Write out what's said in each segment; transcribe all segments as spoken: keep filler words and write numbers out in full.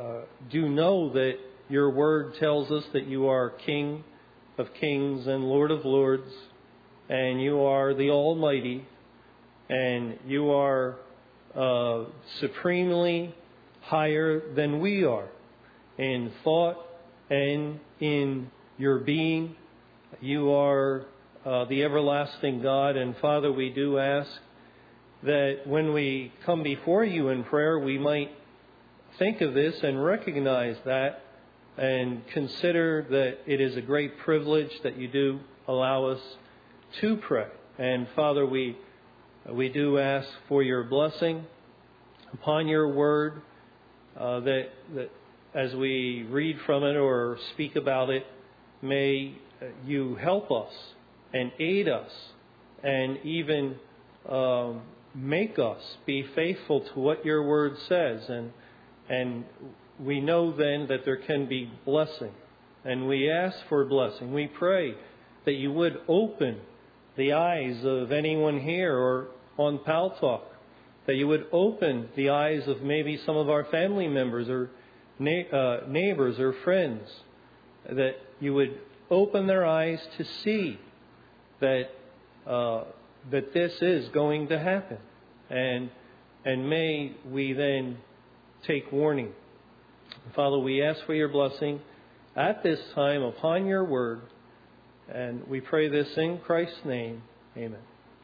uh, do know that your word tells us that you are King of kings and Lord of lords, and you are the Almighty, and you are uh, supremely higher than we are in thought and in your being. You are uh, the everlasting God, and Father, we do ask that when we come before you in prayer, we might think of this and recognize that and consider that it is a great privilege that you do allow us to pray. And Father, we we do ask for your blessing upon your word, uh, that, that as we read from it or speak about it, may you help us and aid us and even um, make us be faithful to what your word says. And and we know then that there can be blessing. And we ask for blessing. We pray that you would open the eyes of anyone here or on Pal Talk, that you would open the eyes of maybe some of our family members or na- uh, neighbors or friends, that you would open their eyes to see that uh, that this is going to happen. And and may we then take warning. Father, we ask for your blessing at this time upon your word, and we pray this in Christ's name. Amen.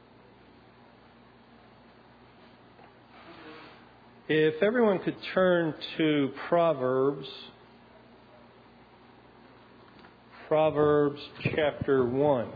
If everyone could turn to Proverbs, Proverbs chapter one.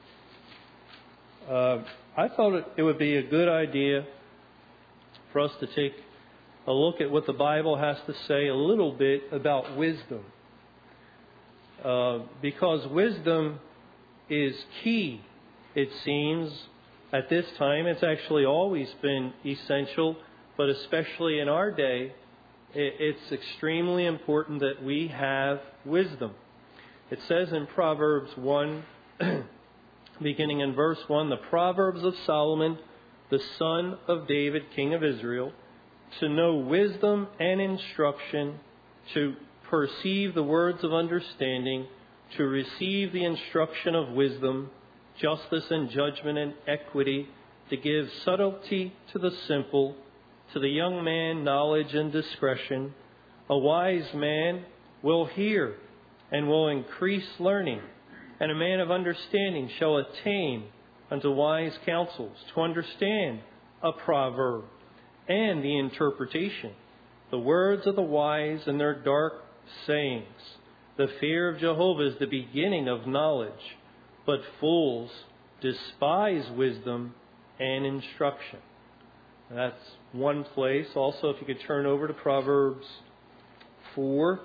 Uh, I thought it, it would be a good idea for us to take a look at what the Bible has to say a little bit about wisdom. Uh, because wisdom is key, it seems, at this time. It's actually always been essential, but especially in our day, it, it's extremely important that we have wisdom. It says in Proverbs one, beginning in verse one, the Proverbs of Solomon, the son of David, king of Israel, to know wisdom and instruction, to perceive the words of understanding, to receive the instruction of wisdom, justice and judgment and equity, to give subtlety to the simple, to the young man knowledge and discretion. A wise man will hear and will increase learning, and a man of understanding shall attain unto wise counsels, to understand a proverb and the interpretation, the words of the wise and their dark sayings. The fear of Jehovah is the beginning of knowledge, but fools despise wisdom and instruction. And that's one place. Also, if you could turn over to Proverbs four.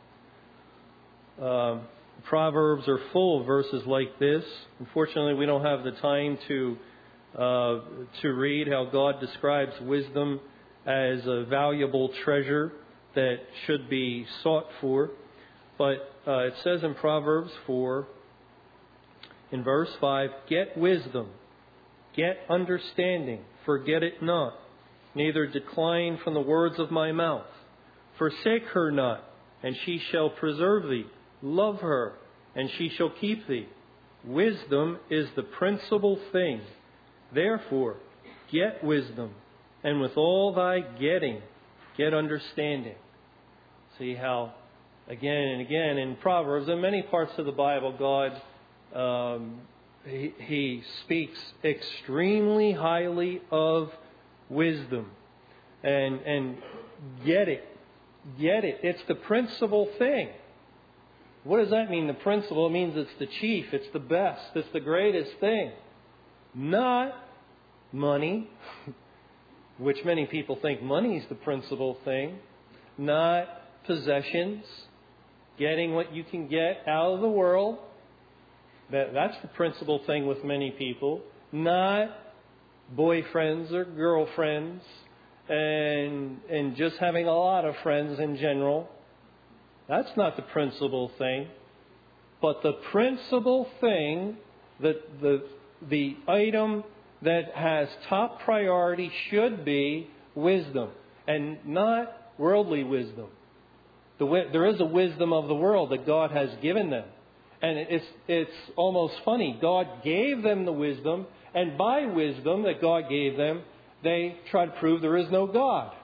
Um, Proverbs are full of verses like this. Unfortunately, we don't have the time to uh, to read how God describes wisdom as a valuable treasure that should be sought for. But uh, it says in Proverbs four, in verse five, get wisdom, get understanding, forget it not, neither decline from the words of my mouth. Forsake her not, and she shall preserve thee. Love her, and she shall keep thee. Wisdom is the principal thing. Therefore, get wisdom, and with all thy getting, get understanding. See how, again and again in Proverbs and many parts of the Bible, God um, he, he speaks extremely highly of wisdom. And and get it. Get it. It's the principal thing. What does that mean, the principal? It means it's the chief, it's the best, it's the greatest thing. Not money, which many people think money is the principal thing. Not possessions, getting what you can get out of the world. That, that's the principal thing with many people. Not boyfriends or girlfriends and and just having a lot of friends in general. That's not the principal thing. But the principal thing, that the the item that has top priority should be wisdom, and not worldly wisdom. The, there is a wisdom of the world that God has given them. And it's, it's almost funny. God gave them the wisdom, and by wisdom that God gave them, they try to prove there is no God.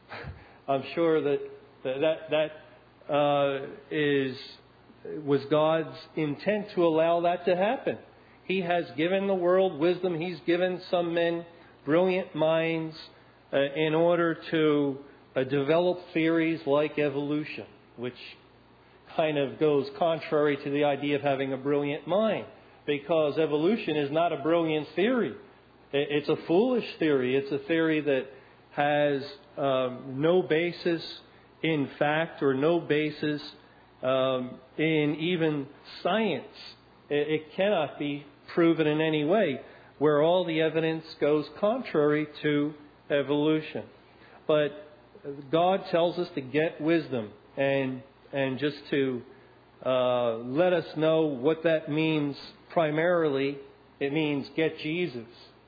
I'm sure that that, that uh, is was God's intent to allow that to happen. He has given the world wisdom. He's given some men brilliant minds uh, in order to uh, develop theories like evolution, which kind of goes contrary to the idea of having a brilliant mind, because evolution is not a brilliant theory. It's a foolish theory. It's a theory that has um, no basis in fact or no basis um, in even science. It, it cannot be proven in any way, where all the evidence goes contrary to evolution. But God tells us to get wisdom, and and just to uh, let us know what that means primarily, it means get Jesus.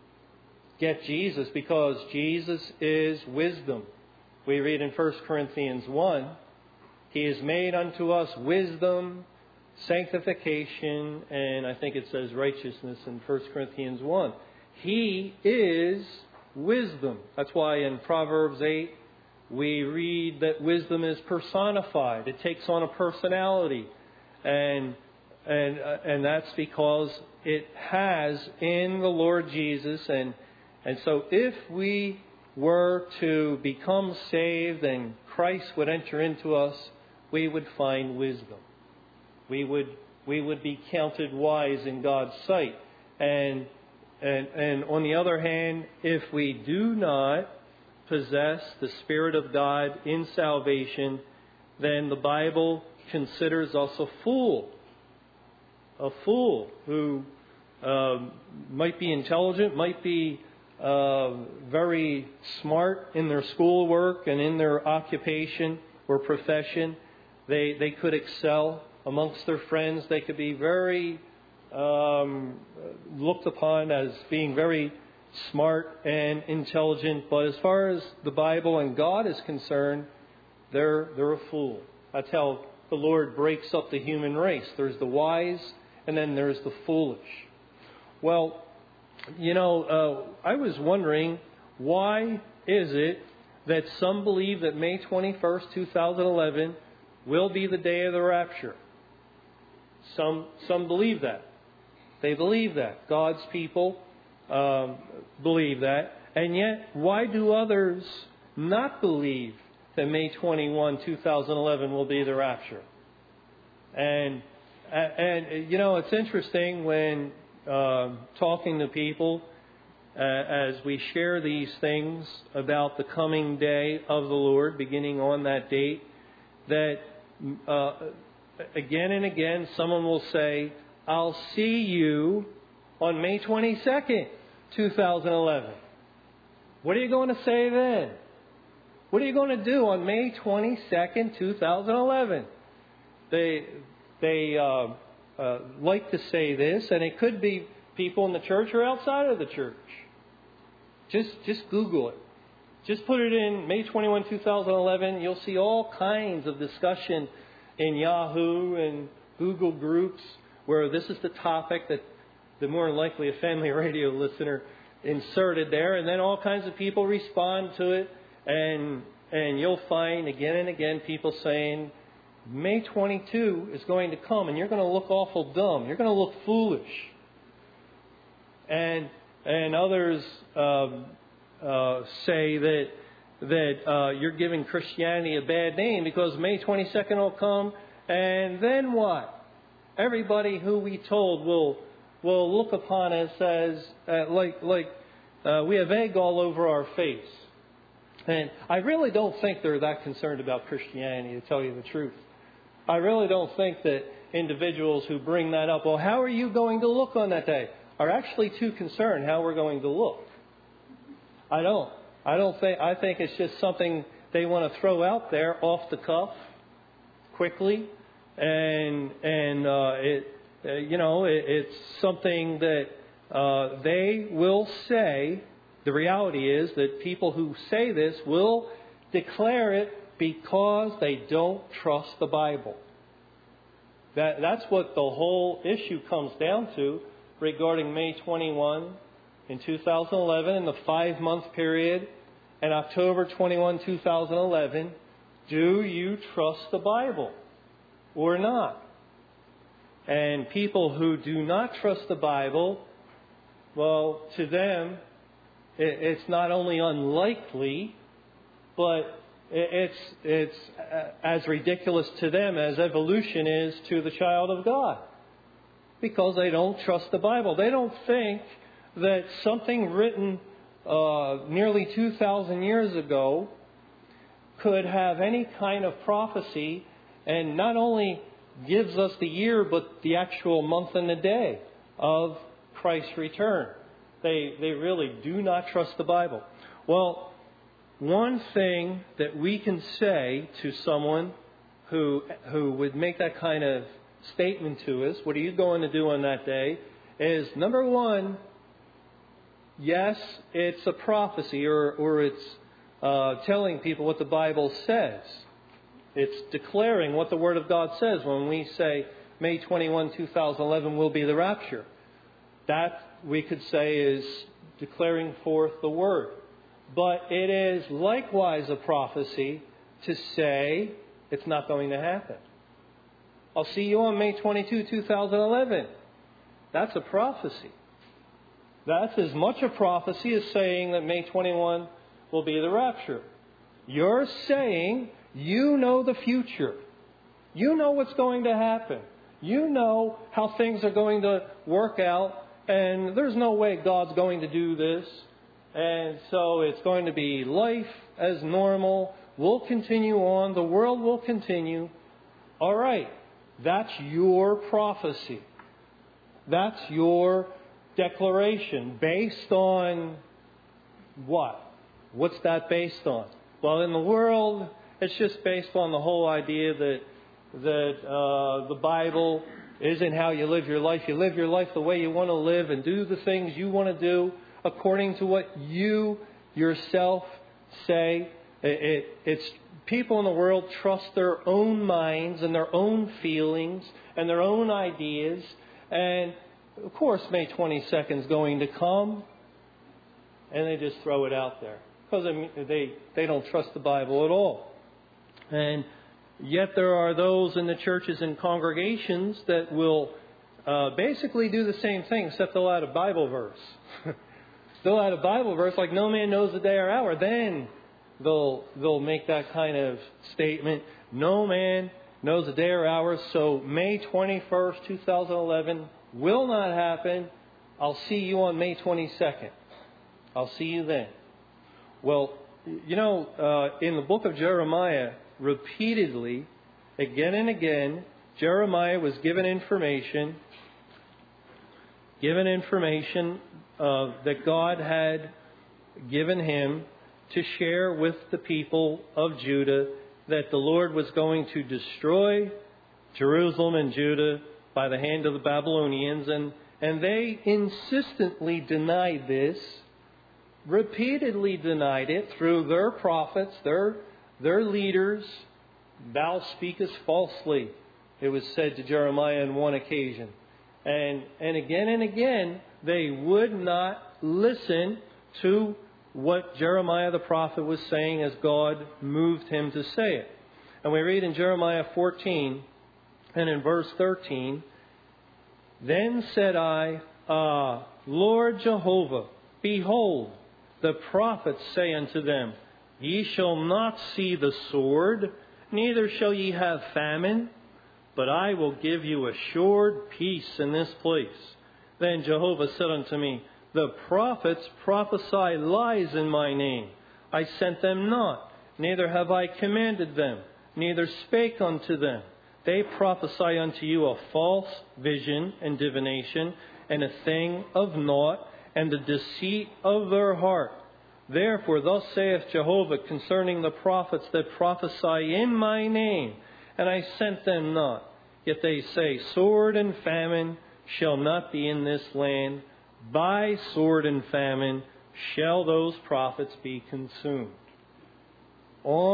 Get Jesus, because Jesus is wisdom. We read in First Corinthians one, He is made unto us wisdom, sanctification, and I think it says righteousness in First Corinthians one. He is wisdom. That's why in Proverbs eight we read that wisdom is personified. It takes on a personality. And and uh, and that's because it has in the Lord Jesus. And and so if we were to become saved and Christ would enter into us, we would find wisdom. We would we would be counted wise in God's sight. And and and on the other hand, if we do not possess the Spirit of God in salvation, then the Bible considers us a fool. A fool who um, might be intelligent, might be uh, very smart in their schoolwork and in their occupation or profession. They they could excel amongst their friends. They could be very um, looked upon as being very smart and intelligent. But as far as the Bible and God is concerned, they're they're a fool. That's how the Lord breaks up the human race. There's the wise, and then there's the foolish. Well, you know, uh, I was wondering, why is it that some believe that May twenty-first, twenty eleven will be the day of the rapture? Some some believe that. They believe that. God's people um, believe that. And yet, why do others not believe that May twenty-first, twenty eleven will be the rapture? And, and you know, it's interesting when uh, talking to people uh, as we share these things about the coming day of the Lord, beginning on that date, that uh, again and again someone will say, I'll see you on May twenty-second, twenty eleven. What are you going to say then? What are you going to do on May twenty-second, twenty eleven? They they uh, uh, like to say this, and it could be people in the church or outside of the church. Just just Google it. Just put it in May twenty-first, twenty eleven. You'll see all kinds of discussion in Yahoo and Google groups where this is the topic that the more than likely a family radio listener inserted there, and then all kinds of people respond to it, and and you'll find again and again people saying May twenty-second is going to come, and you're going to look awful dumb. You're going to look foolish. And and others um, uh, say that that uh, you're giving Christianity a bad name because May twenty-second will come, and then what? Everybody who we told will will look upon us as uh, like like uh, we have egg all over our face. And I really don't think they're that concerned about Christianity, to tell you the truth. I really don't think that individuals who bring that up, well, how are you going to look on that day, are actually too concerned how we're going to look. I don't. I don't think. I think it's just something they want to throw out there off the cuff, quickly, and and uh, it, uh, you know, it, it's something that uh, they will say. The reality is that people who say this will declare it because they don't trust the Bible. That, that's what the whole issue comes down to regarding May twenty-first in two thousand eleven and the five-month period and October twenty-first, two thousand eleven. Do you trust the Bible or not? And people who do not trust the Bible, well, to them, it's not only unlikely, but it's it's as ridiculous to them as evolution is to the child of God. Because they don't trust the Bible. They don't think that something written uh, nearly two thousand years ago could have any kind of prophecy and not only gives us the year, but the actual month and the day of Christ's return. They they really do not trust the Bible. Well, one thing that we can say to someone who who would make that kind of statement to us, what are you going to do on that day, is number one, yes, it's a prophecy or, or it's uh, telling people what the Bible says. It's declaring what the Word of God says when we say May twenty-first, two thousand eleven will be the rapture. That, we could say, is declaring forth the Word. But it is likewise a prophecy to say it's not going to happen. I'll see you on May twenty-second, two thousand eleven. That's a prophecy. That's as much a prophecy as saying that May twenty-first will be the rapture. You're saying you know the future. You know what's going to happen. You know how things are going to work out. And there's no way God's going to do this. And so it's going to be life as normal. We'll continue on. The world will continue. All right. That's your prophecy. That's your declaration. Based on what? What's that based on? Well, in the world, it's just based on the whole idea that that uh, the Bible isn't how you live your life. You live your life the way you want to live and do the things you want to do according to what you yourself say. It, it, it's people in the world trust their own minds and their own feelings and their own ideas. And, of course, May twenty-second is going to come. And they just throw it out there. Because they, they don't trust the Bible at all. And yet there are those in the churches and congregations that will uh, basically do the same thing, except they'll add a Bible verse. They'll add a Bible verse like no man knows the day or hour. Then they'll they'll make that kind of statement. No man knows the day or hour. So May twenty-first, two thousand eleven will not happen. I'll see you on May twenty-second. I'll see you then. Well, you know, uh, in the book of Jeremiah, repeatedly, again and again, Jeremiah was given information, given information uh, that God had given him to share with the people of Judah that the Lord was going to destroy Jerusalem and Judah by the hand of the Babylonians. And, and they insistently denied this, repeatedly denied it through their prophets, their their leaders. Thou speakest falsely, it was said to Jeremiah on one occasion. And and again and again, they would not listen to what Jeremiah the prophet was saying as God moved him to say it. And we read in Jeremiah fourteen and in verse thirteen, Then said I, Ah, Lord Jehovah, behold, the prophets say unto them, Ye shall not see the sword, neither shall ye have famine, but I will give you assured peace in this place. Then Jehovah said unto me, The prophets prophesy lies in my name. I sent them not, neither have I commanded them, neither spake unto them. They prophesy unto you a false vision and divination, and a thing of naught, and the deceit of their heart. Therefore, thus saith Jehovah concerning the prophets that prophesy in my name, and I sent them not. Yet they say, Sword and famine shall not be in this land. By sword and famine shall those prophets be consumed. On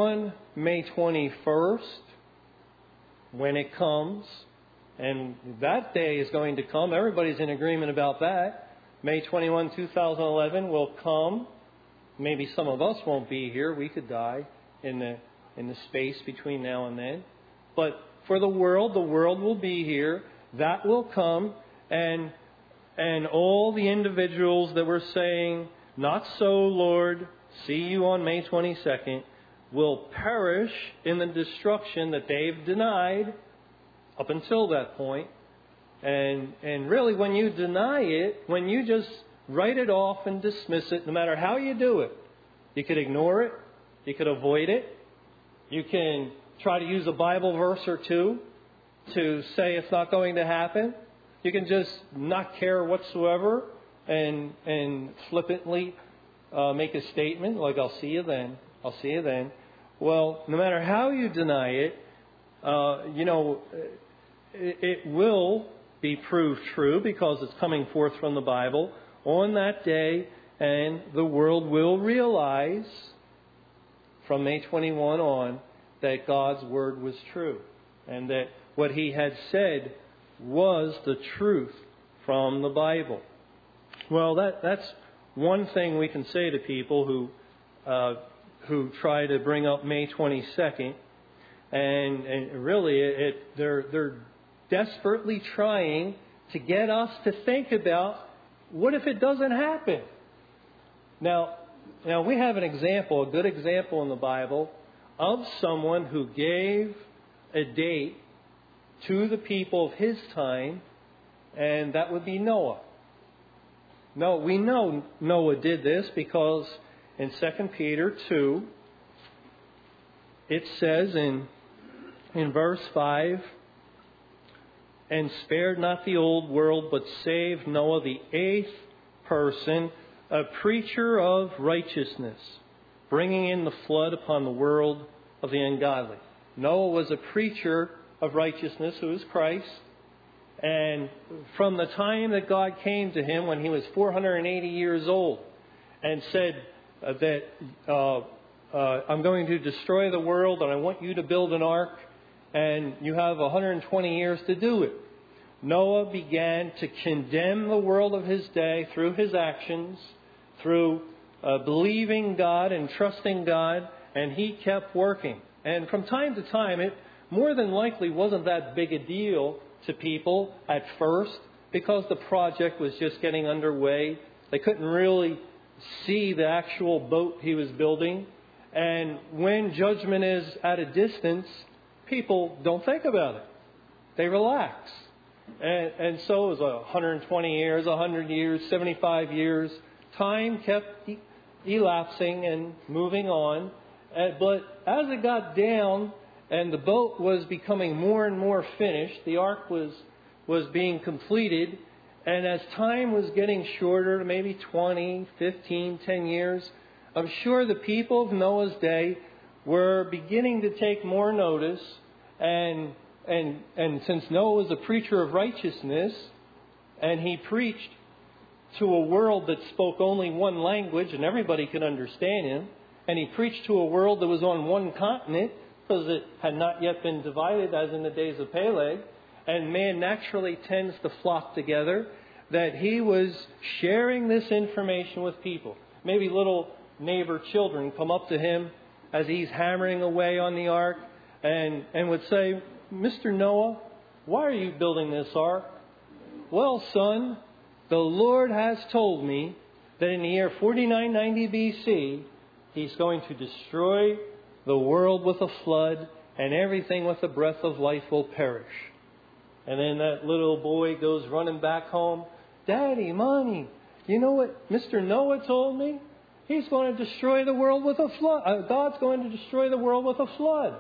May twenty-first, when it comes, and that day is going to come. Everybody's in agreement about that. May twenty-first, two thousand eleven will come. Maybe some of us won't be here. We could die in the in the space between now and then. But for the world, the world will be here. That will come, and and all the individuals that were saying, "Not so, Lord, see you on May twenty-second," will perish in the destruction that they've denied up until that point. And and really, when you deny it, when you just write it off and dismiss it, no matter how you do it, you could ignore it, you could avoid it, you can try to use a Bible verse or two to say it's not going to happen. You can just not care whatsoever and and flippantly uh, make a statement like, "I'll see you then, I'll see you then." Well, no matter how you deny it, uh, you know, it, it will be proved true because it's coming forth from the Bible on that day, and the world will realize from May twenty-first on that God's Word was true and that what He had said was the truth from the Bible. Well, that that's one thing we can say to people who uh, who try to bring up May twenty-second, and and really it, it they're they're desperately trying to get us to think about, what if it doesn't happen? Now, now we have an example, a good example in the Bible of someone who gave a date to the people of his time, and that would be Noah. No, we know Noah did this because in Second Peter two, it says in in verse five, "And spared not the old world, but saved Noah, the eighth person, a preacher of righteousness, bringing in the flood upon the world of the ungodly." Noah was a preacher of righteousness, who is Christ. And from the time that God came to him when he was four hundred eighty years old and said uh, that uh, uh, I'm going to destroy the world and I want you to build an ark, and you have one hundred twenty years to do it, Noah began to condemn the world of his day through his actions, through uh, believing God and trusting God, and he kept working. And from time to time, it more than likely wasn't that big a deal to people at first because the project was just getting underway. They couldn't really see the actual boat he was building. And when judgment is at a distance, people don't think about it. They relax. And, and so it was one hundred twenty years, one hundred years, seventy-five years. Time kept e- elapsing and moving on. Uh, but as it got down and the boat was becoming more and more finished, the ark was was being completed, and as time was getting shorter, maybe twenty, fifteen, ten years, I'm sure the people of Noah's day were beginning to take more notice. And and and since Noah was a preacher of righteousness, and he preached to a world that spoke only one language and everybody could understand him, and he preached to a world that was on one continent because it had not yet been divided as in the days of Peleg, and man naturally tends to flock together, that he was sharing this information with people. Maybe little neighbor children come up to him as he's hammering away on the ark and, and would say, "Mister Noah, why are you building this ark?" "Well, son, the Lord has told me that in the year forty-nine ninety B C, He's going to destroy the world with a flood, and everything with the breath of life will perish." And then that little boy goes running back home. "Daddy, Mommy, you know what Mister Noah told me? He's going to destroy the world with a flood. Uh, God's going to destroy the world with a flood."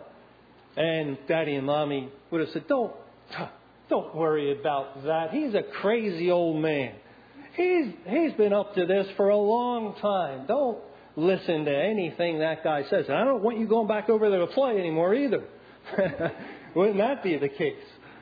And Daddy and Mommy would have said, Don't, don't worry about that. He's a crazy old man. He's, he's been up to this for a long time. Don't listen to anything that guy says. And I don't want you going back over there to play anymore either. Wouldn't that be the case?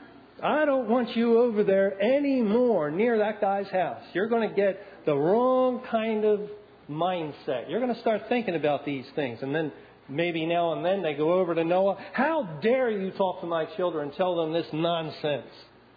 I don't want you over there anymore near that guy's house. You're going to get the wrong kind of mindset. You're going to start thinking about these things. And then maybe now and then they go over to Noah. How dare you talk to my children and tell them this nonsense?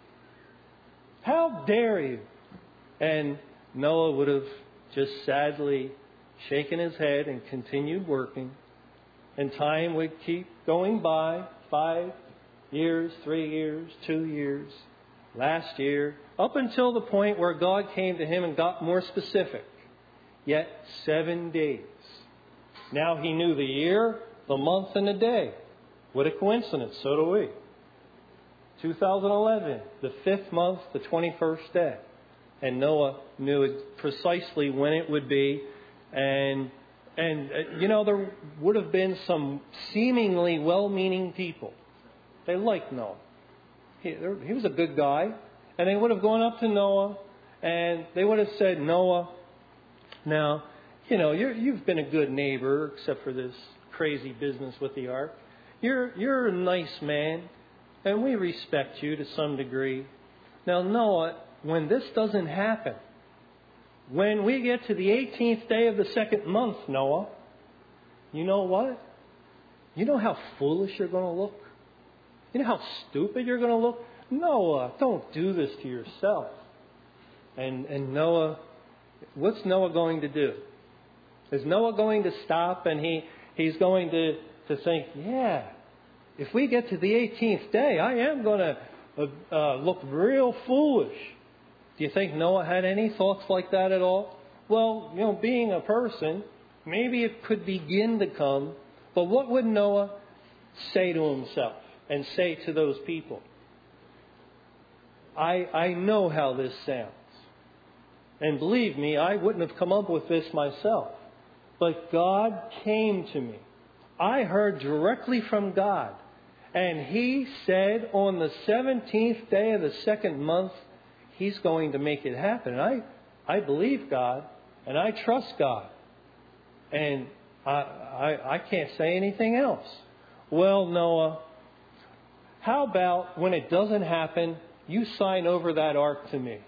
How dare you? And Noah would have just sadly shaken his head and continued working. And time would keep going by. Five years, three years, two years, last year, up until the point where God came to him and got more specific. Yet seven days. Now he knew the year, the month, and the day. What a coincidence. So do we. two thousand eleven, the fifth month, the twenty-first day. And Noah knew precisely when it would be. And, and uh, you know, there would have been some seemingly well-meaning people. They liked Noah. He, he was a good guy. And they would have gone up to Noah and they would have said, Noah, now, you know, you're, you've been a good neighbor, except for this crazy business with the ark. You're, you're a nice man, and we respect you to some degree. Now, Noah, when this doesn't happen, when we get to the eighteenth day of the second month, Noah, you know what? You know how foolish you're going to look? You know how stupid you're going to look? Noah, don't do this to yourself. And, and Noah, what's Noah going to do? Is Noah going to stop and he, he's going to, to think, yeah, if we get to the eighteenth day, I am going to uh, uh, look real foolish. Do you think Noah had any thoughts like that at all? Well, you know, being a person, maybe it could begin to come. But what would Noah say to himself and say to those people? I, I know how this sounds. And believe me, I wouldn't have come up with this myself. But God came to me. I heard directly from God. And He said on the seventeenth day of the second month, He's going to make it happen. And I, I believe God, and I trust God. And I, I, I can't say anything else. Well, Noah, how about when it doesn't happen, you sign over that ark to me?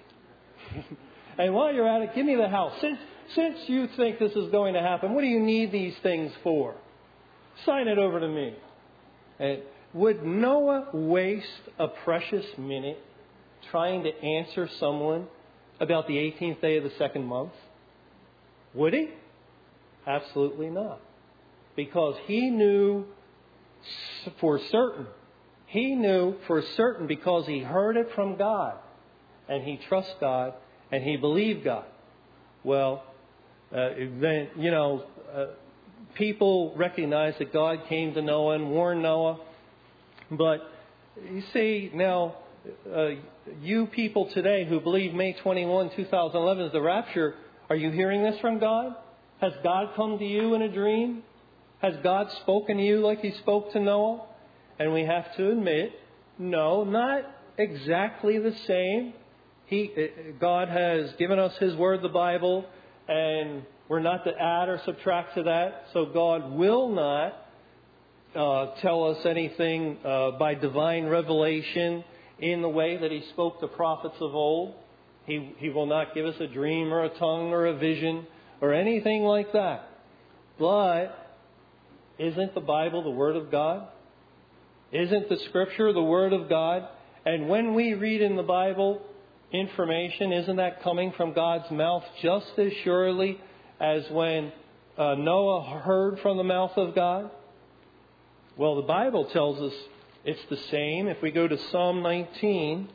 And while you're at it, give me the house. Since, since you think this is going to happen, what do you need these things for? Sign it over to me. And would Noah waste a precious minute trying to answer someone about the eighteenth day of the second month? Would he? Absolutely not. Because he knew for certain. He knew for certain because he heard it from God. And he trusts God. And he believed God. Well, uh, then, you know, uh, people recognize that God came to Noah and warned Noah. But you see, now, uh, you people today who believe May twenty-first, two thousand eleven is the rapture, are you hearing this from God? Has God come to you in a dream? Has God spoken to you like He spoke to Noah? And we have to admit, no, not exactly the same. He, God has given us His Word, the Bible, and we're not to add or subtract to that. So God will not uh, tell us anything uh, by divine revelation in the way that He spoke to prophets of old. He, he will not give us a dream or a tongue or a vision or anything like that. But isn't the Bible the Word of God? Isn't the Scripture the Word of God? And when we read in the Bible information, isn't that coming from God's mouth just as surely as when uh, Noah heard from the mouth of God? Well, the Bible tells us it's the same. If we go to Psalm nineteen,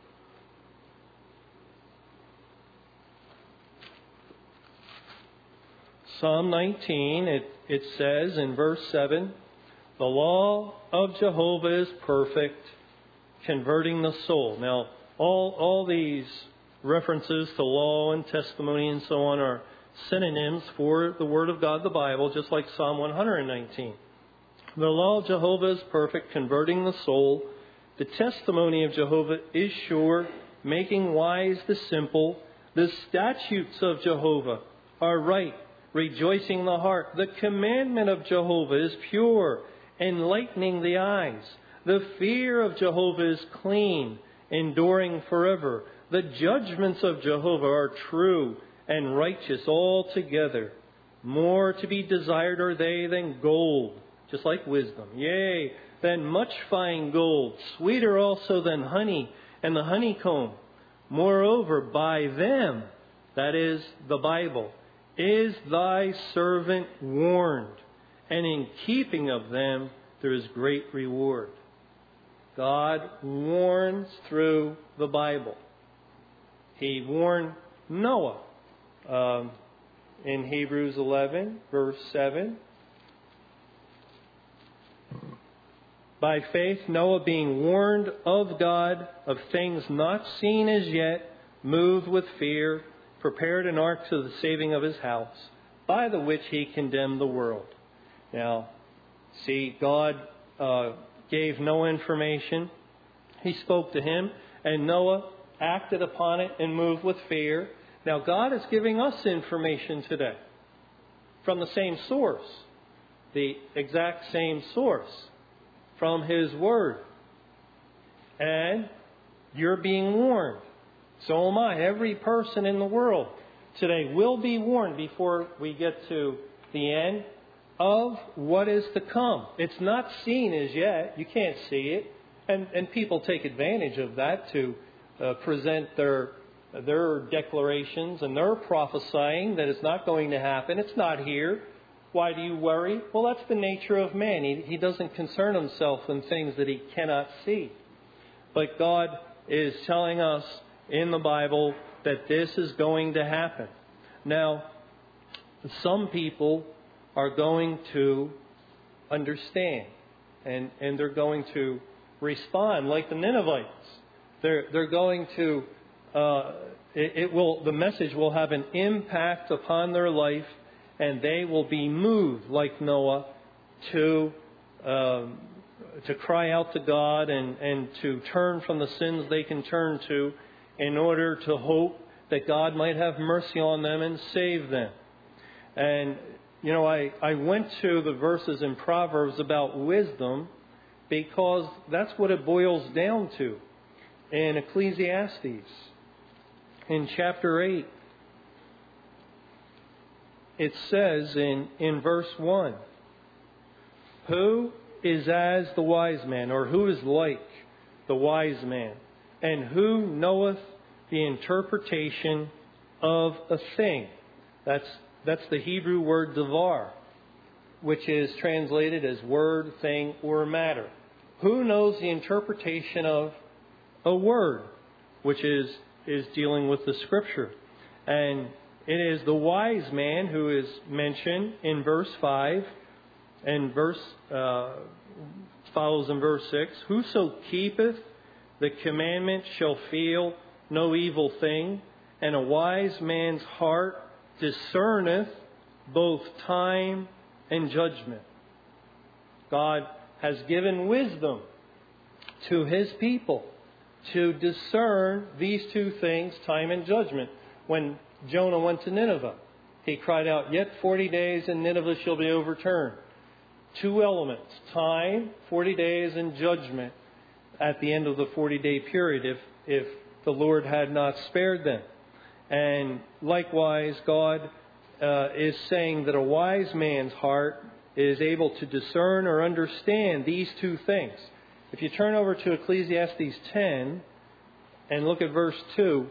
Psalm nineteen, it, it says in verse seven, the law of Jehovah is perfect, converting the soul. Now, all, all these references to law and testimony and so on are synonyms for the Word of God, the Bible, just like Psalm one nineteen. The law of Jehovah is perfect, converting the soul. The testimony of Jehovah is sure, making wise the simple. The statutes of Jehovah are right, rejoicing the heart. The commandment of Jehovah is pure, enlightening the eyes. The fear of Jehovah is clean, enduring forever. The judgments of Jehovah are true and righteous altogether. More to be desired are they than gold, just like wisdom. Yea, than much fine gold, sweeter also than honey and the honeycomb. Moreover, by them, that is the Bible, is thy servant warned, and in keeping of them there is great reward. God warns through the Bible. He warned Noah um, in Hebrews eleven, verse seven. By faith, Noah, being warned of God of things not seen as yet, moved with fear, prepared an ark to the saving of his house, by the which he condemned the world. Now, see, God uh, gave Noah information. He spoke to him, and Noah acted upon it and moved with fear. Now, God is giving us information today from the same source, the exact same source, from His Word. And you're being warned. So am I. Every person in the world today will be warned before we get to the end of what is to come. It's not seen as yet. You can't see it. And, and people take advantage of that to uh, present their their declarations and their prophesying that it's not going to happen. It's not here. Why do you worry? Well, that's the nature of man. He, he doesn't concern himself in things that he cannot see. But God is telling us in the Bible that this is going to happen. Now, some people are going to understand, and, and they're going to respond like the Ninevites. They're they're going to uh, it, it will the message will have an impact upon their life, and they will be moved like Noah to um, to cry out to God and and to turn from the sins they can turn to, in order to hope that God might have mercy on them and save them. And you know, I, I went to the verses in Proverbs about wisdom because that's what it boils down to. In Ecclesiastes, in chapter eight, it says in, in verse one, who is as the wise man, or who is like the wise man, and who knoweth the interpretation of a thing? That's That's the Hebrew word davar, which is translated as word, thing, or matter. Who knows the interpretation of a word, which is, is dealing with the Scripture? And it is the wise man who is mentioned in verse five, and verse uh, follows in verse six. Whoso keepeth the commandment shall feel no evil thing, and a wise man's heart discerneth both time and judgment. God has given wisdom to His people to discern these two things, time and judgment. When Jonah went to Nineveh, he cried out, yet forty days and Nineveh shall be overturned. Two elements, time, forty days, and judgment at the end of the forty-day period if, if the Lord had not spared them. And likewise, God uh, is saying that a wise man's heart is able to discern or understand these two things. If you turn over to Ecclesiastes ten and look at verse two,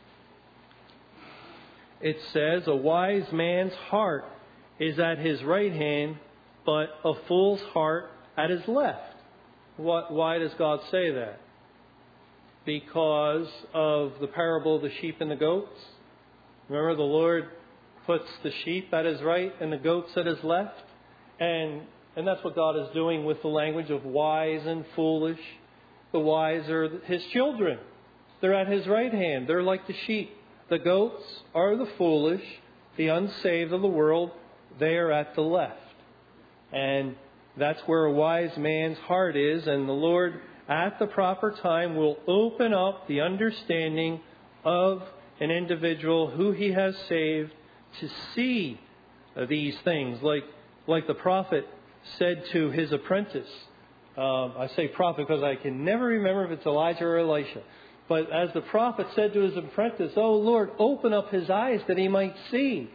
it says, a wise man's heart is at his right hand, but a fool's heart at his left. What, why does God say that? Because of the parable of the sheep and the goats. Remember, the Lord puts the sheep at His right and the goats at His left. And and that's what God is doing with the language of wise and foolish. The wise are His children. They're at His right hand. They're like the sheep. The goats are the foolish, the unsaved of the world. They are at the left. And that's where a wise man's heart is. And the Lord, at the proper time, will open up the understanding of an individual who He has saved to see these things. Like, like the prophet said to his apprentice. Um, I say prophet because I can never remember if it's Elijah or Elisha. But as the prophet said to his apprentice, oh Lord, open up his eyes that he might see.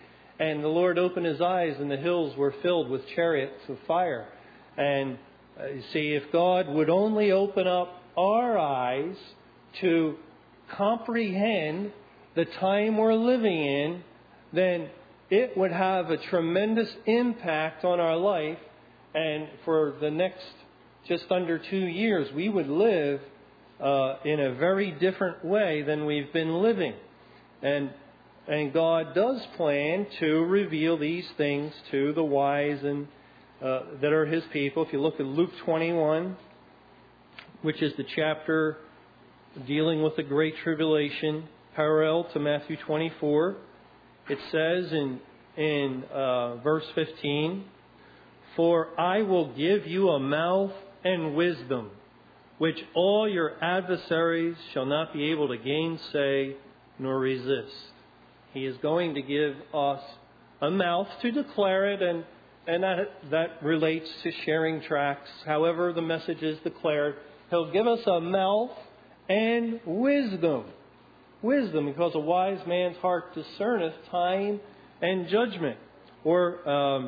and the Lord opened his eyes, and the hills were filled with chariots of fire. And uh, you see, if God would only open up our eyes to comprehend the time we're living in, then it would have a tremendous impact on our life. And for the next just under two years, we would live uh, in a very different way than we've been living. And and God does plan to reveal these things to the wise and uh, that are his people. If you look at Luke twenty-one, which is the chapter dealing with the Great Tribulation, parallel to Matthew twenty-four, it says in, in uh, verse fifteen, "For I will give you a mouth and wisdom, which all your adversaries shall not be able to gainsay nor resist." He is going to give us a mouth to declare it, and, and that, that relates to sharing tracts. However the message is declared, he'll give us a mouth and wisdom. Wisdom, because a wise man's heart discerneth time and judgment. Or, um,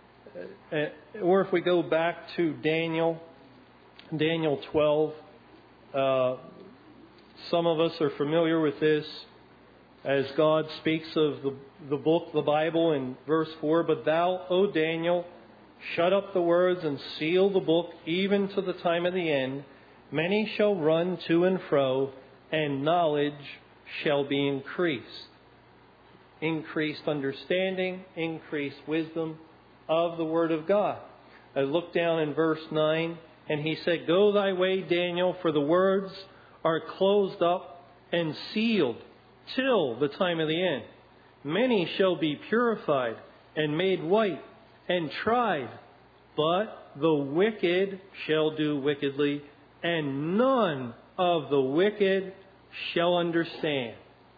or if we go back to Daniel, Daniel twelve, uh, some of us are familiar with this, as God speaks of the, the book, the Bible, in verse four, "But thou, O Daniel, shut up the words and seal the book even to the time of the end. Many shall run to and fro, and knowledge shall be increased." Increased understanding, increased wisdom of the Word of God. I look down in verse nine, and he said, "Go thy way, Daniel, for the words are closed up and sealed till the time of the end. Many shall be purified and made white and tried, but the wicked shall do wickedly, and none of the wicked shall understand."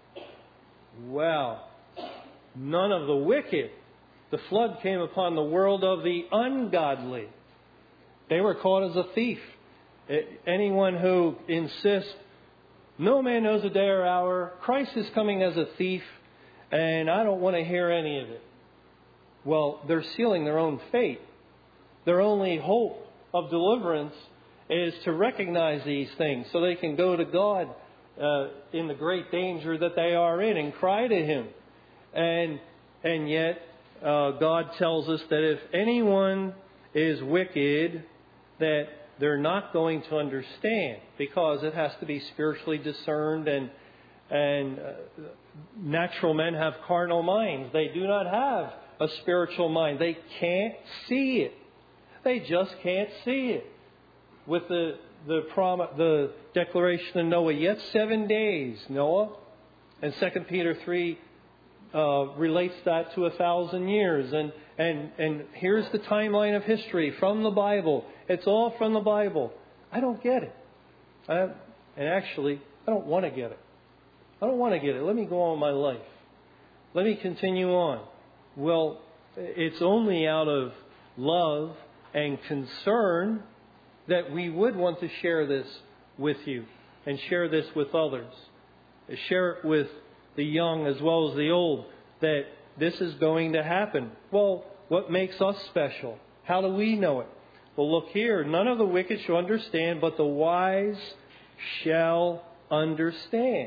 Wow. None of the wicked. The flood came upon the world of the ungodly. They were caught as a thief. Anyone who insists, "No man knows a day or hour, Christ is coming as a thief, and I don't want to hear any of it." Well, they're sealing their own fate. Their only hope of deliverance is to recognize these things so they can go to God uh, in the great danger that they are in and cry to Him. And and yet uh, God tells us that if anyone is wicked, that they're not going to understand, because it has to be spiritually discerned, and and uh, natural men have carnal minds. They do not have a spiritual mind. They can't see it. They just can't see it. With the the prom- the declaration of Noah, yet seven days, Noah, and Second Peter three uh, relates that to a thousand years, and and and here's the timeline of history from the Bible. It's all from the Bible. I don't get it. I, and actually, I don't want to get it. I don't want to get it. Let me go on with my life. Let me continue on. Well, it's only out of love and concern that we would want to share this with you and share this with others. Share it with the young as well as the old, that this is going to happen. Well, what makes us special? How do we know it? Well, look here. None of the wicked shall understand, but the wise shall understand.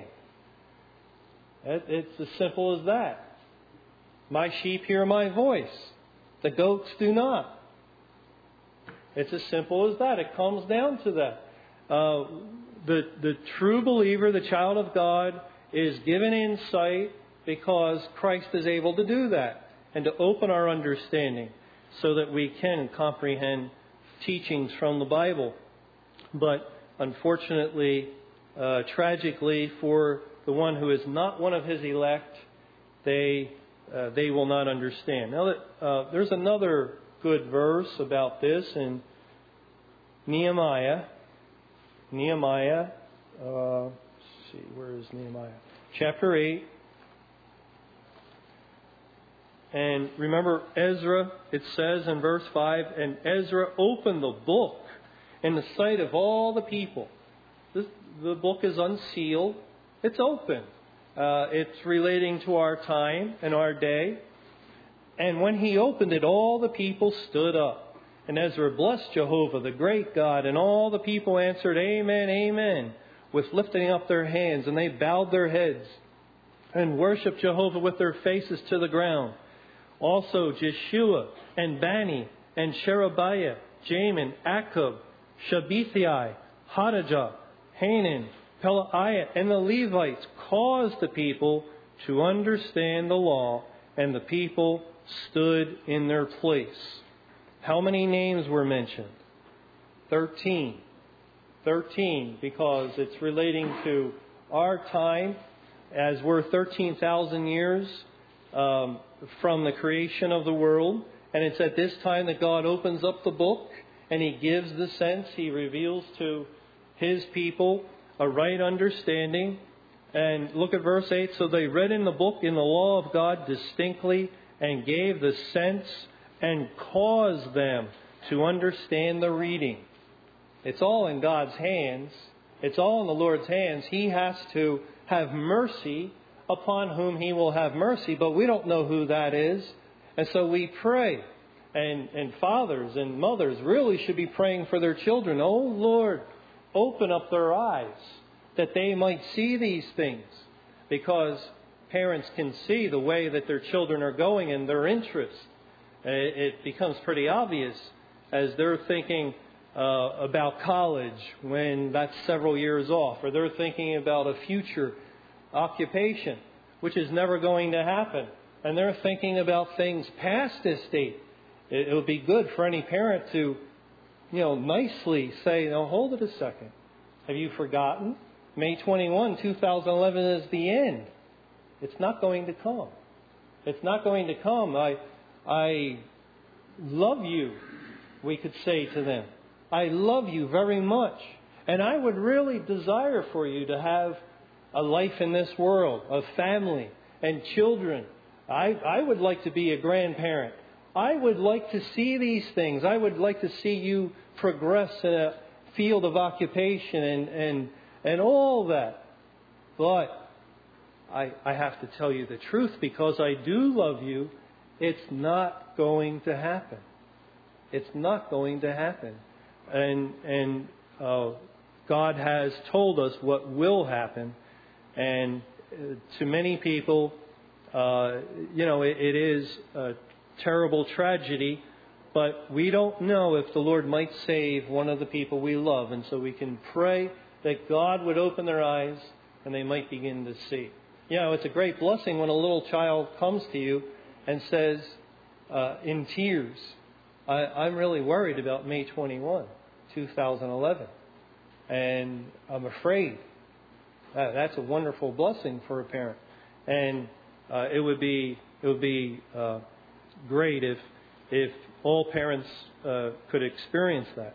It's as simple as that. My sheep hear my voice. The goats do not. It's as simple as that. It comes down to that. Uh, the, the true believer, the child of God, is given insight because Christ is able to do that and to open our understanding so that we can comprehend teachings from the Bible. But unfortunately, uh, tragically, for the one who is not one of His elect, they uh, they will not understand. Now, uh, there's another good verse about this in Nehemiah. Nehemiah, uh, let's see, where is Nehemiah? Chapter eight. And remember Ezra, it says in verse five, and Ezra opened the book in the sight of all the people. This, the book is unsealed. It's open. Uh, it's relating to our time and our day. And when he opened it, all the people stood up. And Ezra blessed Jehovah, the great God, and all the people answered, Amen, Amen, with lifting up their hands, and they bowed their heads and worshipped Jehovah with their faces to the ground. Also Jeshua and Bani and Sherebiah, Jamin, Akkub, Shabbethai, Hadijah, Hanan, Pelaiah, and the Levites caused the people to understand the law, and the people stood in their place. How many names were mentioned? Thirteen. Thirteen, because it's relating to our time, as we're thirteen thousand years um, from the creation of the world. And it's at this time that God opens up the book and He gives the sense. He reveals to His people a right understanding. And look at verse eight. So they read in the book, in the law of God distinctly, and gave the sense and caused them to understand the reading. It's all in God's hands. It's all in the Lord's hands. He has to have mercy upon whom He will have mercy, but we don't know who that is. And so we pray. And, and fathers and mothers really should be praying for their children. Oh, Lord, open up their eyes that they might see these things. Because parents can see the way that their children are going and their interests. It becomes pretty obvious as they're thinking uh, about college when that's several years off. Or they're thinking about a future occupation, which is never going to happen. And they're thinking about things past this date. It would be good for any parent to, you know, nicely say, now hold it a second. Have you forgotten? May twenty-first, two thousand eleven is the end. It's not going to come. It's not going to come. I, I love you, we could say to them. I love you very much. And I would really desire for you to have a life in this world, a family and children. I, I would like to be a grandparent. I would like to see these things. I would like to see you progress in a field of occupation and, and, and all that. But I, I have to tell you the truth, because I do love you. It's not going to happen. It's not going to happen. And, and uh, God has told us what will happen. And uh, to many people, uh, you know, it, it is a terrible tragedy, but we don't know if the Lord might save one of the people we love. And so we can pray that God would open their eyes and they might begin to see. You know, it's a great blessing when a little child comes to you and says uh, in tears, I, I'm really worried about May twenty-first, two thousand eleven. And I'm afraid. Uh, that's a wonderful blessing for a parent. And uh, it would be it would be uh, great if if all parents uh, could experience that.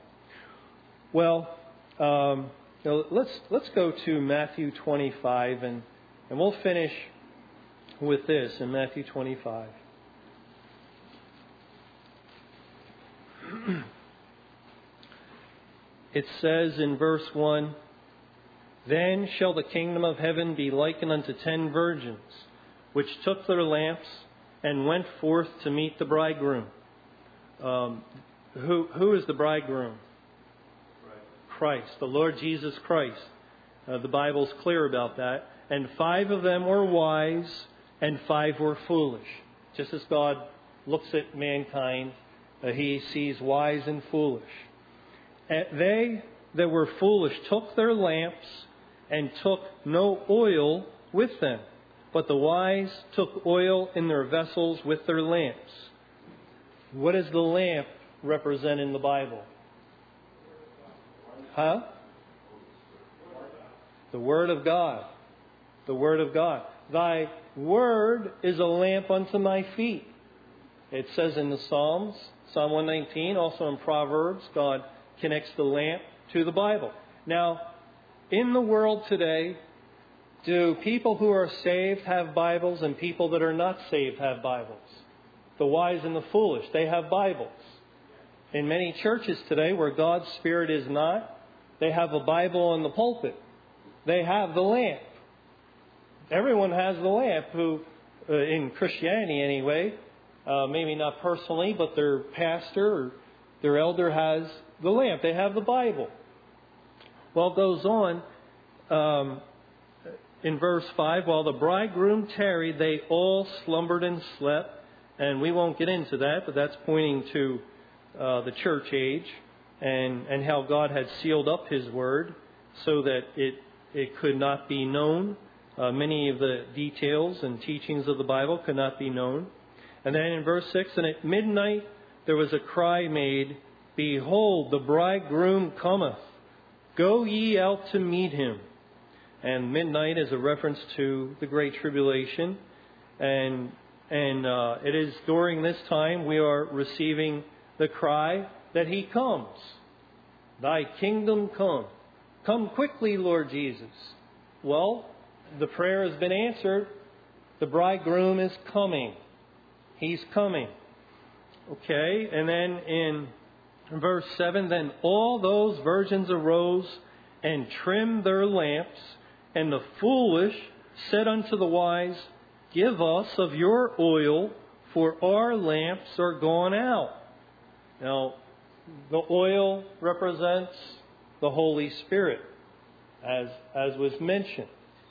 Well, um, you know, let's let's go to Matthew twenty-five, and and we'll finish with this in Matthew twenty-five. It says in verse one, Then shall the kingdom of heaven be likened unto ten virgins, which took their lamps and went forth to meet the bridegroom. Um, who, who is the bridegroom? Christ, the Lord Jesus Christ. Uh, the Bible's clear about that. And five of them were wise, and five were foolish. Just as God looks at mankind, uh, He sees wise and foolish. And they that were foolish took their lamps and took no oil with them. But the wise took oil in their vessels with their lamps. What does the lamp represent in the Bible? Huh? The Word of God. The Word of God. Thy Word is a lamp unto my feet. It says in the Psalms, Psalm one nineteen, also in Proverbs, God connects the lamp to the Bible. Now, in the world today, do people who are saved have Bibles and people that are not saved have Bibles? The wise and the foolish, they have Bibles. In many churches today where God's Spirit is not, they have a Bible in the pulpit. They have the lamp. Everyone has the lamp who, uh, in Christianity anyway, Uh, maybe not personally, but their pastor or their elder has the lamp. They have the Bible. Well, it goes on um, in verse five, while the bridegroom tarried, they all slumbered and slept. And we won't get into that, but that's pointing to uh, the church age and, and how God had sealed up His Word so that it, it could not be known. Uh, many of the details and teachings of the Bible could not be known. And then in verse six, and at midnight there was a cry made, Behold, the bridegroom cometh. Go ye out to meet him. And midnight is a reference to the Great Tribulation. And and uh, it is during this time we are receiving the cry that He comes. Thy kingdom come. Come quickly, Lord Jesus. Well, the prayer has been answered. The bridegroom is coming. He's coming. Okay, and then in verse seven, then all those virgins arose and trimmed their lamps, and the foolish said unto the wise, Give us of your oil, for our lamps are gone out. Now, the oil represents the Holy Spirit, as, as was mentioned.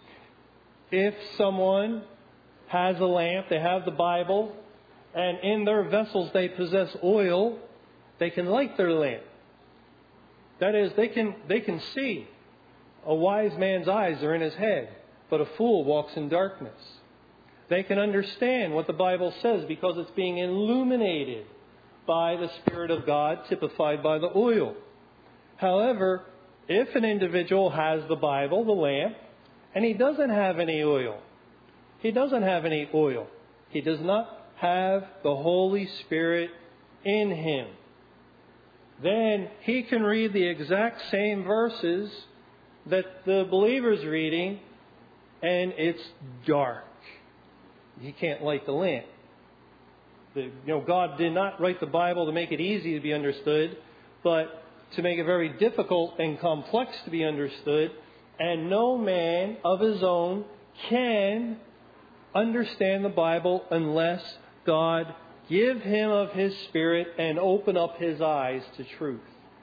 If someone has a lamp, they have the Bible, and in their vessels they possess oil, they can light their lamp. That is, they can they can see. A wise man's eyes are in his head, but a fool walks in darkness. They can understand what the Bible says because it's being illuminated by the Spirit of God, typified by the oil. However, if an individual has the Bible, the lamp, and he doesn't have any oil, he doesn't have any oil, he does not have the Holy Spirit in him, then he can read the exact same verses that the believer's reading, and it's dark. He can't light the lamp. The, you know, God did not write the Bible to make it easy to be understood, but to make it very difficult and complex to be understood. And no man of his own can understand the Bible unless God give him of His Spirit and open up his eyes to truth.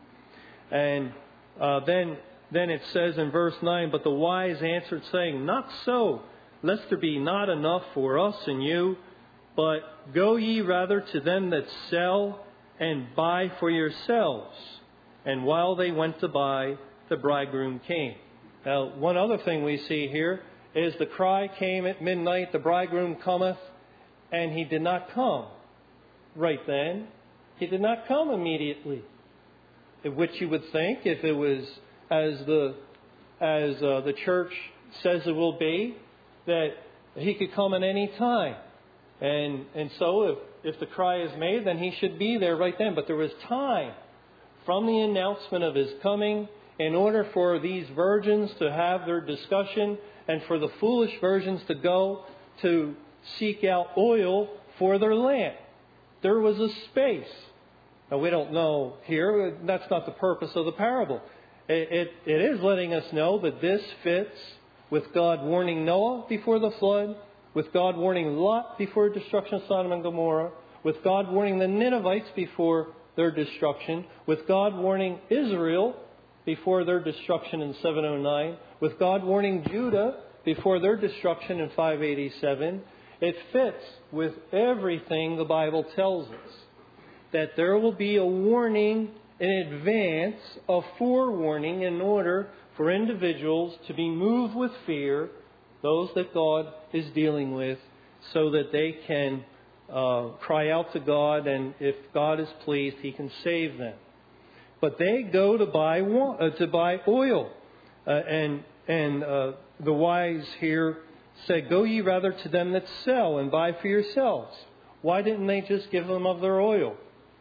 And uh, then, then it says in verse nine, But the wise answered, saying, Not so, lest there be not enough for us and you, but go ye rather to them that sell and buy for yourselves. And while they went to buy, the bridegroom came. Now, one other thing we see here is the cry came at midnight, the bridegroom cometh, and he did not come right then. He did not come immediately. Which you would think, if it was as the as uh, the church says it will be, that he could come at any time. And and so if, if the cry is made, then he should be there right then. But there was time from the announcement of his coming in order for these virgins to have their discussion and for the foolish virgins to go to seek out oil for their lamp. There was a space. Now, we don't know here. That's not the purpose of the parable. It, it, it is letting us know that this fits with God warning Noah before the flood, with God warning Lot before destruction of Sodom and Gomorrah, with God warning the Ninevites before their destruction, with God warning Israel before their destruction in seven oh nine, with God warning Judah before their destruction in five eighty-seven. It fits with everything the Bible tells us. That there will be a warning in advance, a forewarning in order for individuals to be moved with fear, those that God is dealing with, so that they can uh, cry out to God, and if God is pleased, He can save them. But they go to buy uh, to buy oil, uh, and and uh, the wise here said, "Go ye rather to them that sell and buy for yourselves." Why didn't they just give them of their oil?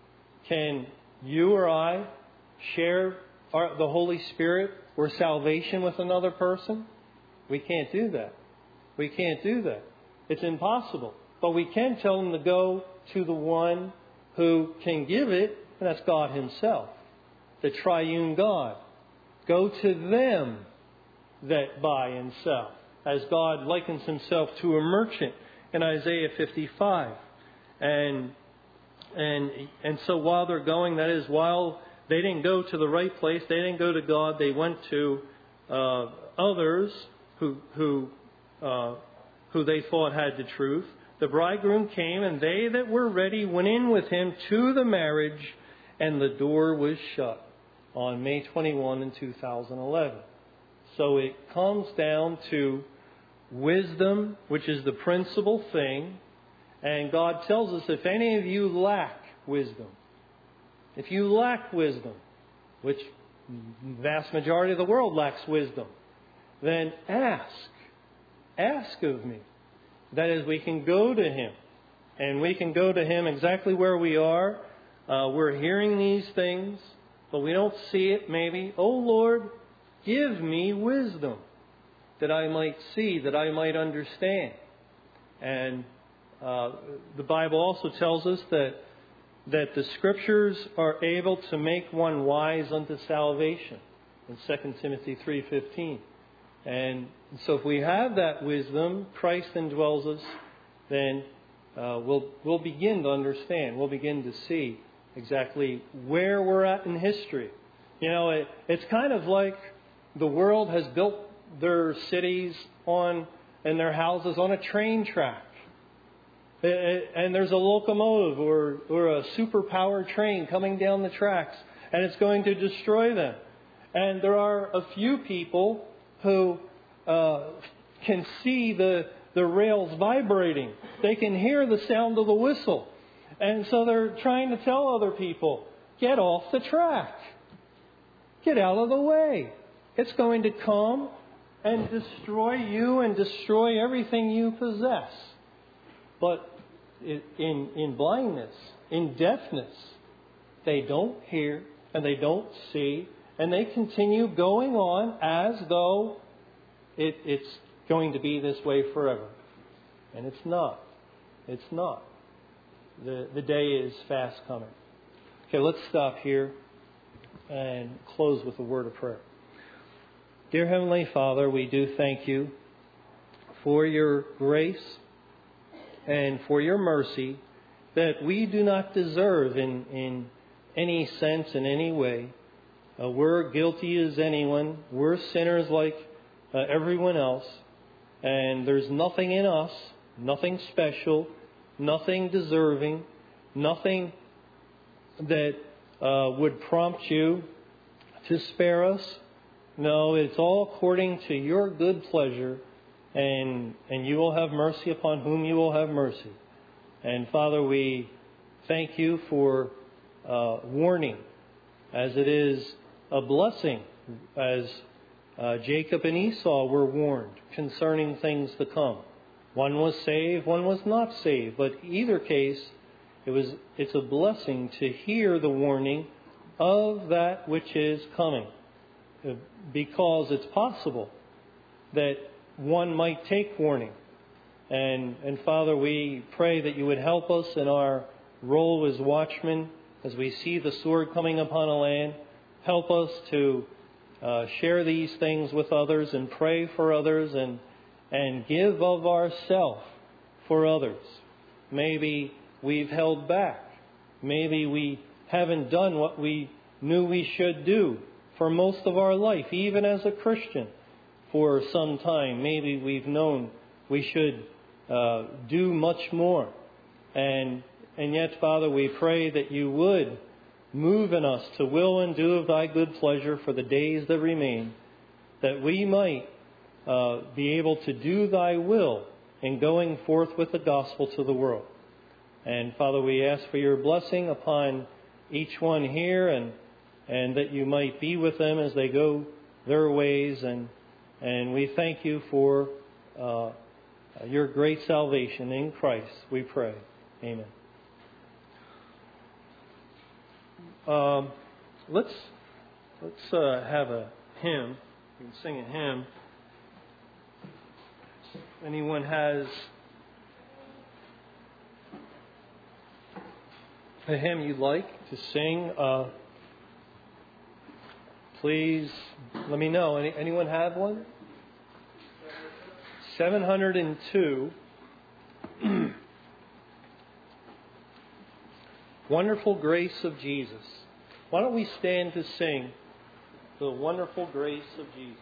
Can you or I share our, the Holy Spirit or salvation with another person? We can't do that. We can't do that. It's impossible. But we can tell them to go to the one who can give it, and that's God Himself, the triune God. Go to them that buy and sell, as God likens Himself to a merchant in Isaiah fifty-five. And and and so while they're going, that is, while they didn't go to the right place, they didn't go to God, they went to uh, others who who uh, who they thought had the truth. The bridegroom came, and they that were ready went in with him to the marriage, and the door was shut on May twenty-first in two thousand eleven. So it comes down to wisdom, which is the principal thing. And God tells us, if any of you lack wisdom, if you lack wisdom, which the vast majority of the world lacks wisdom, then ask. Ask of me. That is, we can go to Him. And we can go to Him exactly where we are. Uh, we're hearing these things, but we don't see it maybe. Oh Lord, give me wisdom that I might see, that I might understand. And uh, the Bible also tells us that that the Scriptures are able to make one wise unto salvation in Second Timothy three fifteen. And so if we have that wisdom, Christ indwells us, then uh, we'll we'll begin to understand. We'll begin to see exactly where we're at in history. You know, it, it's kind of like the world has built their cities on and their houses on a train track. It, it, and there's a locomotive or, or a superpowered train coming down the tracks, and it's going to destroy them. And there are a few people who uh, can see the, the rails vibrating. They can hear the sound of the whistle. And so they're trying to tell other people, get off the track. Get out of the way. It's going to come and destroy you and destroy everything you possess. But in, in blindness, in deafness, they don't hear and they don't see, and they continue going on as though it, it's going to be this way forever. And it's not. It's not. The, the day is fast coming. Okay, let's stop here and close with a word of prayer. Dear Heavenly Father, we do thank you for your grace and for your mercy that we do not deserve in, in any sense, in any way. Uh, we're guilty as anyone. We're sinners like uh, everyone else. And there's nothing in us, nothing special, nothing deserving, nothing that uh, would prompt you to spare us. No, it's all according to your good pleasure, and and you will have mercy upon whom you will have mercy. And Father, we thank you for uh, warning, as it is a blessing, as uh, Jacob and Esau were warned concerning things to come. One was saved, one was not saved, but either case, it was it's a blessing to hear the warning of that which is coming. Because it's possible that one might take warning. And, and Father, we pray that you would help us in our role as watchmen as we see the sword coming upon a land. Help us to uh, share these things with others and pray for others and, and give of ourselves for others. Maybe we've held back. Maybe we haven't done what we knew we should do for most of our life, even as a Christian, for some time. Maybe we've known we should uh, do much more. And and yet, Father, we pray that you would move in us to will and do of thy good pleasure for the days that remain, that we might uh, be able to do thy will in going forth with the gospel to the world. And Father, we ask for your blessing upon each one here, and and that you might be with them as they go their ways. And and we thank you for uh, your great salvation in Christ, we pray. Amen. Um, let's let's uh, have a hymn. We can sing a hymn. Anyone has a hymn you'd like to sing? Uh, Please let me know. Any, anyone have one? seven hundred two. Wonderful Grace of Jesus. Why don't we stand to sing the Wonderful Grace of Jesus?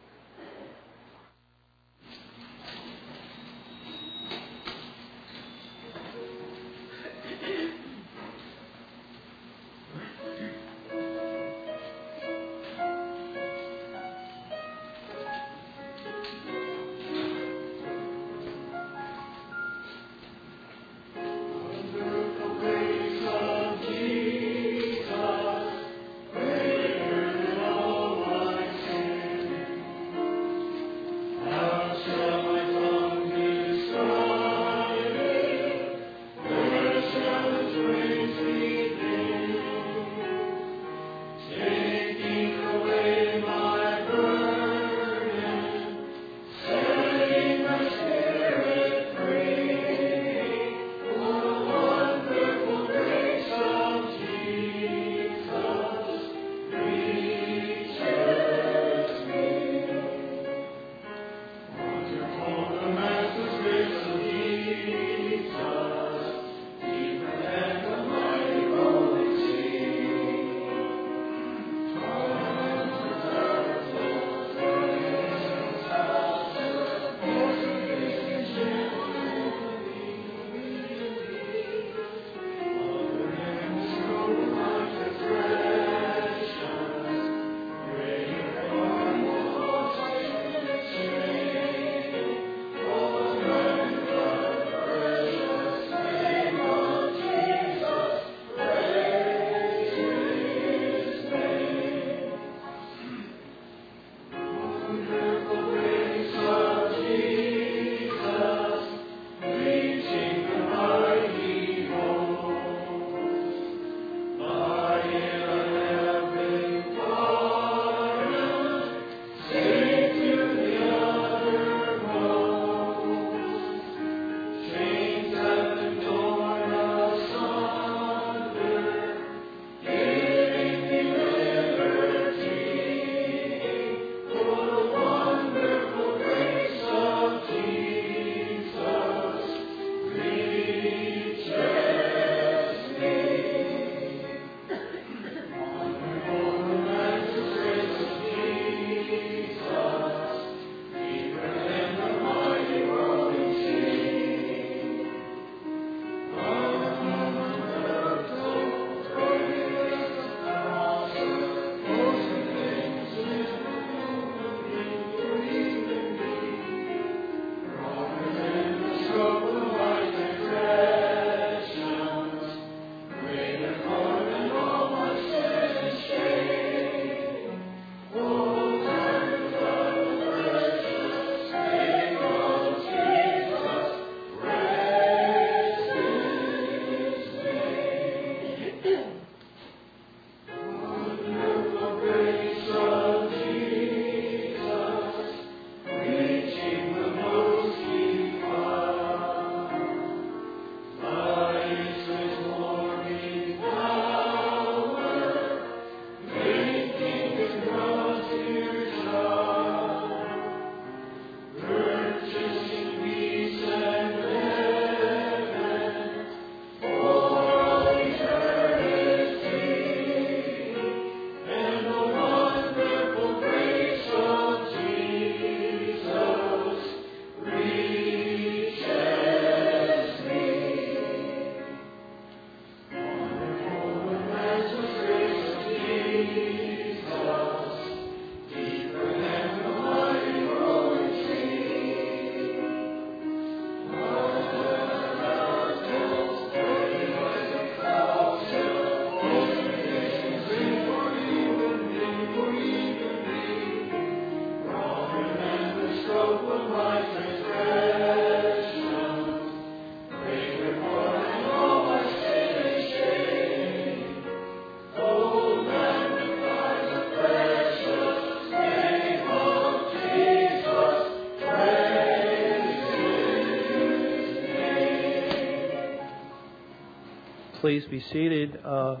Please be seated uh,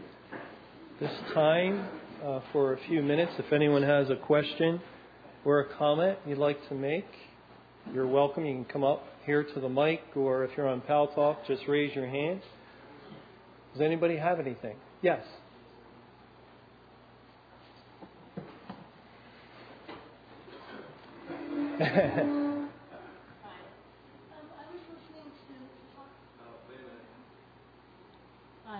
this time uh, for a few minutes. If anyone has a question or a comment you'd like to make, you're welcome. You can come up here to the mic, or if you're on Pal Talk, just raise your hand. Does anybody have anything? Yes. Hi.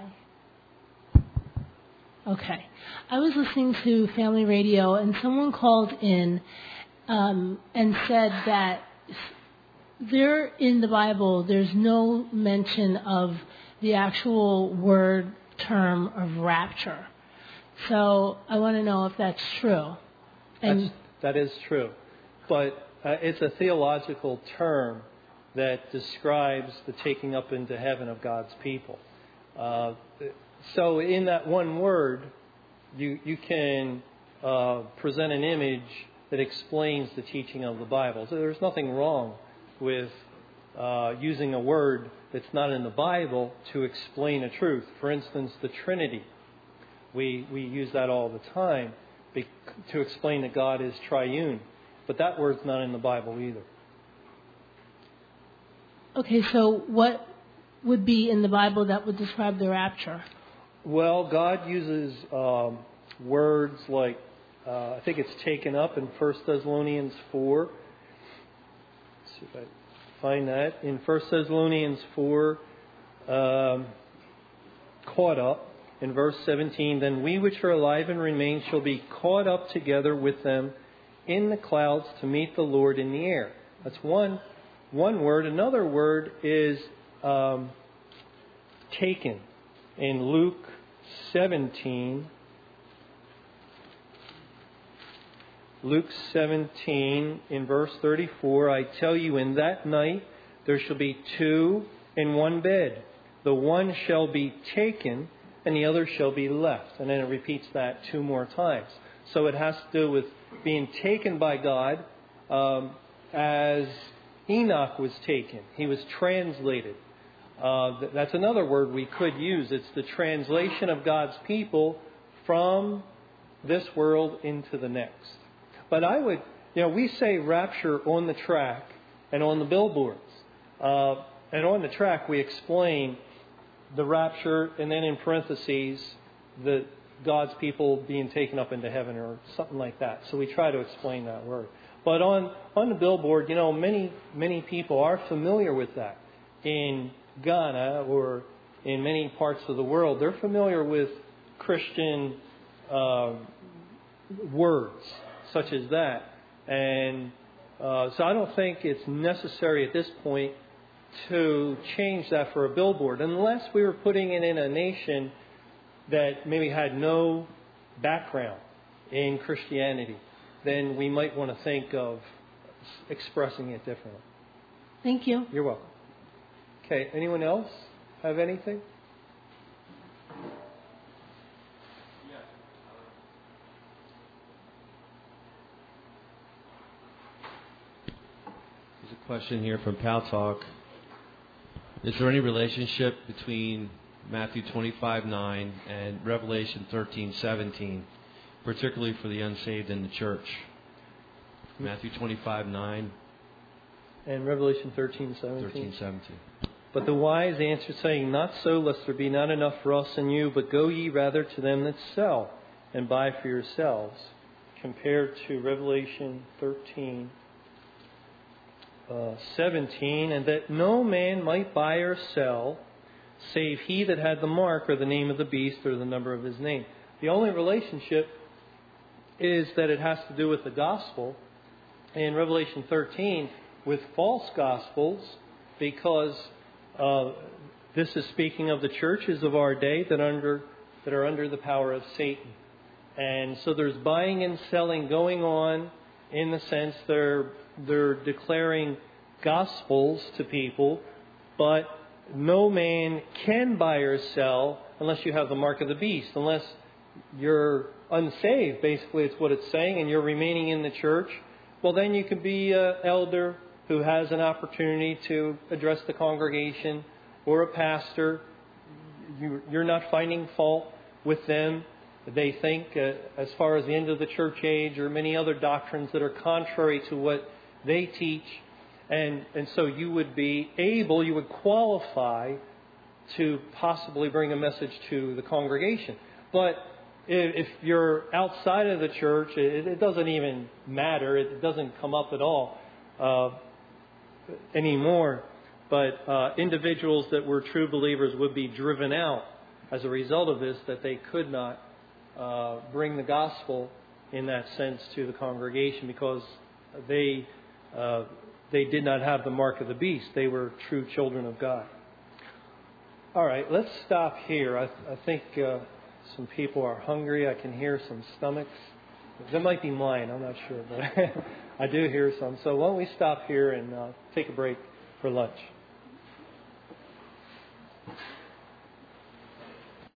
Okay. I was listening to Family Radio, and someone called in um, and said that there in the Bible, there's no mention of the actual word term of rapture. So I want to know if that's true. And That's, that is true. But uh, it's a theological term that describes the taking up into heaven of God's people. Uh, so in that one word, you, you can uh, present an image that explains the teaching of the Bible. So there's nothing wrong with uh, using a word that's not in the Bible to explain a truth. For instance, the Trinity. We, we use that all the time to explain that God is triune. But that word's not in the Bible either. Okay, so what would be in the Bible that would describe the rapture? Well, God uses um, words like, uh, I think it's taken up in First Thessalonians four. Let's see if I find that. In First Thessalonians four, um, caught up. In verse seventeen, then we which are alive and remain shall be caught up together with them in the clouds to meet the Lord in the air. That's one one word. Another word is um, taken. In Luke seventeen, Luke seventeen, in verse thirty-four, I tell you, in that night there shall be two in one bed. The one shall be taken, and the other shall be left. And then it repeats that two more times. So it has to do with being taken by God um, as Enoch was taken. He was translated. Uh, that's another word we could use. It's the translation of God's people from this world into the next. But I would, you know, we say rapture on the track and on the billboards. Uh, and on the track we explain the rapture, and then in parentheses, the God's people being taken up into heaven or something like that. So we try to explain that word. But on, on the billboard, you know, many, many people are familiar with that. In Ghana or in many parts of the world, they're familiar with Christian uh, words such as that. And uh, so I don't think it's necessary at this point to change that for a billboard, unless we were putting it in a nation that maybe had no background in Christianity. Then we might want to think of expressing it differently. Thank you. You're welcome. Okay, anyone else have anything? There's a question here from Pal Talk. Is there any relationship between Matthew twenty-five nine and Revelation thirteen seventeen, particularly for the unsaved in the church? Matthew twenty-five nine and Revelation thirteen seventeen. thirteen seventeen. But the wise answered, saying, not so, lest there be not enough for us and you, but go ye rather to them that sell, and buy for yourselves. Compared to Revelation thirteen Uh, seventeen, and that no man might buy or sell, save he that had the mark or the name of the beast or the number of his name. The only relationship is that it has to do with the gospel in Revelation thirteen with false gospels, because uh, this is speaking of the churches of our day that under that are under the power of Satan. And so there's buying and selling going on, in the sense they're they're declaring gospels to people, but no man can buy or sell unless you have the mark of the beast, unless you're unsaved, basically it's what it's saying, and you're remaining in the church. Well, then you could be an elder who has an opportunity to address the congregation, or a pastor. You're not finding fault with them. They think, uh, as far as the end of the church age or many other doctrines that are contrary to what they teach. And, and so you would be able, you would qualify to possibly bring a message to the congregation. But if you're outside of the church, it, it doesn't even matter. It doesn't come up at all uh, anymore. But uh, individuals that were true believers would be driven out as a result of this, that they could not uh, bring the gospel in that sense to the congregation because they uh, they did not have the mark of the beast. They were true children of God. All right, let's stop here. I, I think uh, some people are hungry. I can hear some stomachs. That might be mine. I'm not sure, but I do hear some. So why don't we stop here and uh, take a break for lunch.